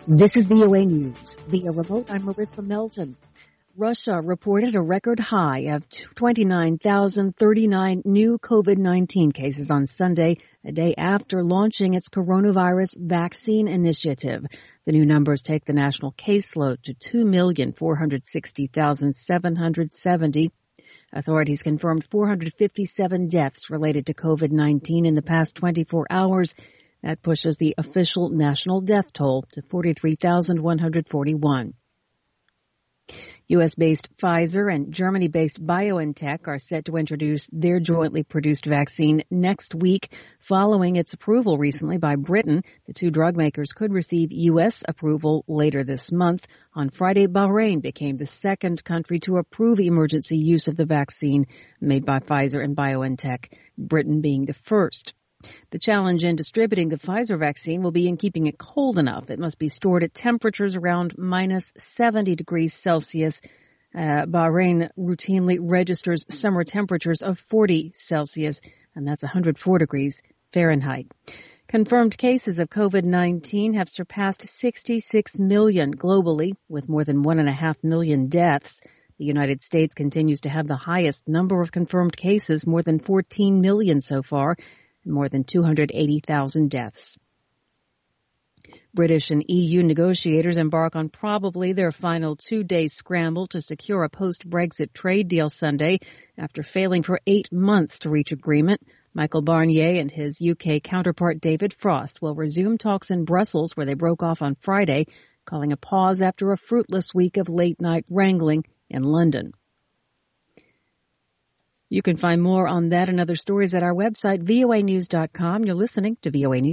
This is VOA News. Via remote, I'm Marissa Melton. Russia reported a record high of 29,039 new COVID-19 cases on Sunday, a day after launching its coronavirus vaccine initiative. The new numbers take the national caseload to 2,460,770. Authorities confirmed 457 deaths related to COVID-19 in the past 24 hours. That pushes the official national death toll to 43,141. U.S.-based Pfizer and Germany-based BioNTech are set to introduce their jointly produced vaccine next week. Following its approval recently by Britain, the two drug makers could receive U.S. approval later this month. On Friday, Bahrain became the second country to approve emergency use of the vaccine made by Pfizer and BioNTech, Britain being the first. The challenge in distributing the Pfizer vaccine will be in keeping it cold enough. It must be stored at temperatures around minus 70 degrees Celsius. Bahrain routinely registers summer temperatures of 40 Celsius, and that's 104 degrees Fahrenheit. Confirmed cases of COVID-19 have surpassed 66 million globally, with more than 1.5 million deaths. The United States continues to have the highest number of confirmed cases, more than 14 million so far, and more than 280,000 deaths. British and EU negotiators embark on probably their final two-day scramble to secure a post-Brexit trade deal Sunday after failing for 8 months to reach agreement. Michael Barnier and his UK counterpart David Frost will resume talks in Brussels, where they broke off on Friday, calling a pause after a fruitless week of late-night wrangling in London. You can find more on that and other stories at our website, voanews.com. You're listening to VOA News.